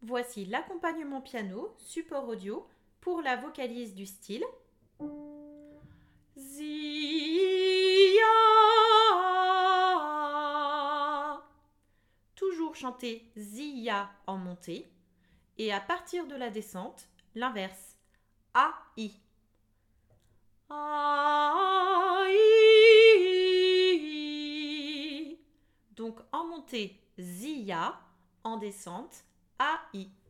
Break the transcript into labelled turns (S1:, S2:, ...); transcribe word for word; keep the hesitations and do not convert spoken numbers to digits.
S1: voici l'accompagnement piano, support audio, pour la vocalise du style. Zia. Toujours chanter Zia en montée. Et à partir de la descente, l'inverse. A, I. A, I. Donc en montée, Zia. En descente, A, I.